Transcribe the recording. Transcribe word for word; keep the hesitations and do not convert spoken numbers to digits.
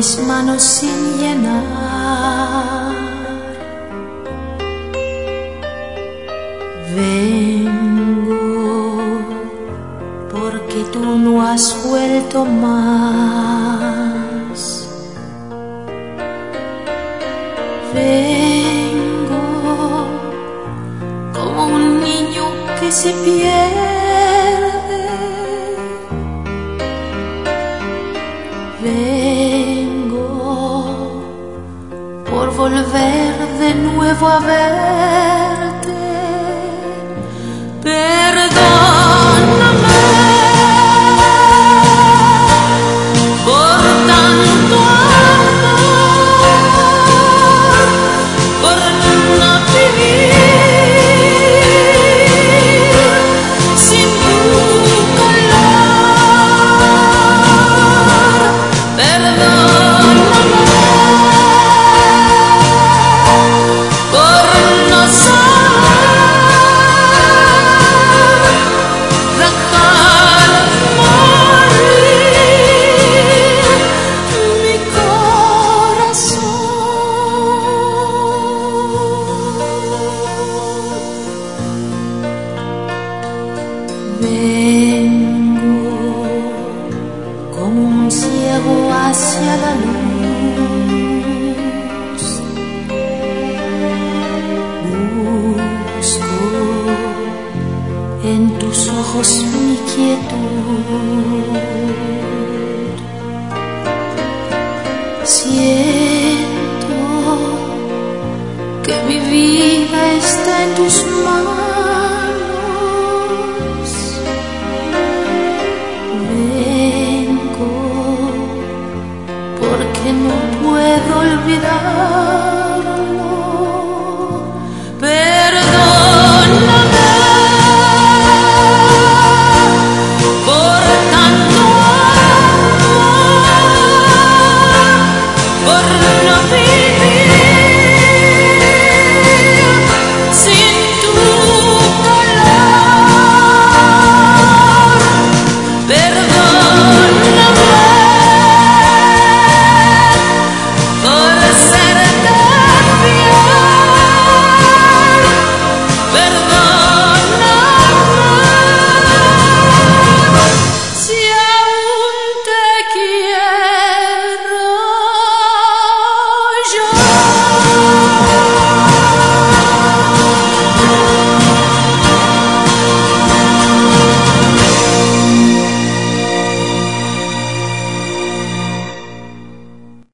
mis manos sin llenar. Vengo porque tú no has vuelto más. Vengo como un niño que se pierde. Vengo por volver de nuevo a verte. Perdóname por tanto amor, por no vivir sin tu calor. Perdóname por no saber dejar morir mi corazón. Vengo como un ciego hacia la luz. Busco en tus ojos mi quietud. Siento que mi vida es